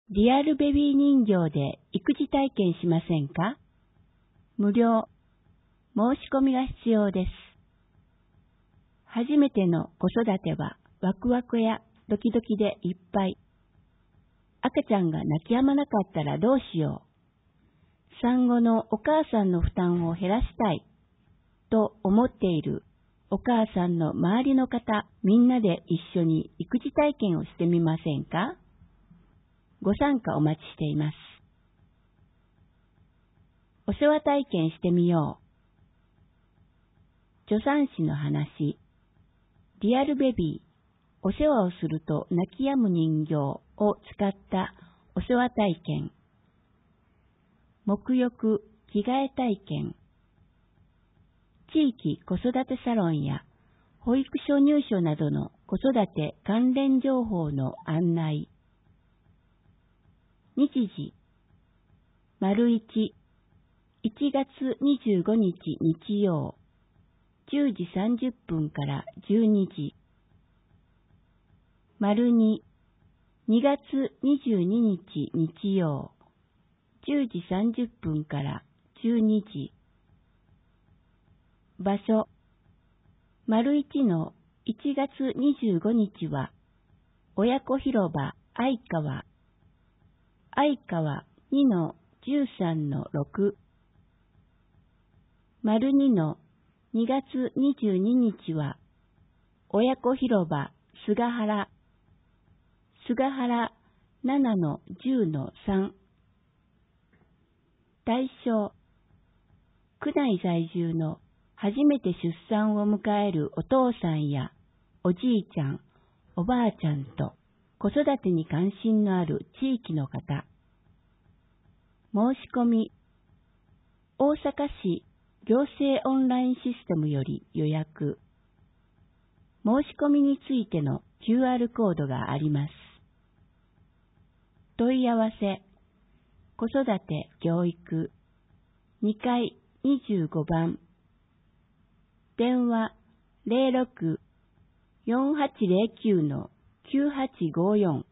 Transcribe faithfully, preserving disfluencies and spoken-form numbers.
リアルベビー人形で育児体験しませんか？無料。申し込みが必要です。初めての子育てはワクワクやドキドキでいっぱい。赤ちゃんが泣き止まなかったらどうしよう。産後のお母さんの負担を減らしたいと思っているお母さんの周りの方、みんなで一緒に育児体験をしてみませんか？ご参加お待ちしています。お世話体験してみよう。助産師の話。リアルベビー、お世話をすると泣き止む人形を使ったお世話体験。沐浴、着替え体験。地域子育てサロンや保育所入所などの子育て関連情報の案内。日時、丸一、いちがつにじゅうごにち日曜、じゅうじさんじゅっぷんからじゅうにじ。丸二、にがつにじゅうににち日曜、じゅうじさんじゅっぷんからじゅうにじ。場所、丸一のいちがつにじゅうごにちは、親子広場愛川、愛川にのじゅうさんのろく。丸二のにがつにじゅうににちは、親子広場菅原、菅原ななのじゅうのさん。対象、区内在住の初めて出産を迎えるお父さんやおじいちゃん、おばあちゃんと子育てに関心のある地域の方。申し込み、大阪市行政オンラインシステムより予約。申し込みについての キューアール コードがあります。問い合わせ、子育て教育、にかいにじゅうごばん。電話 ゼロろく よんはちゼロきゅう きゅうはちごよん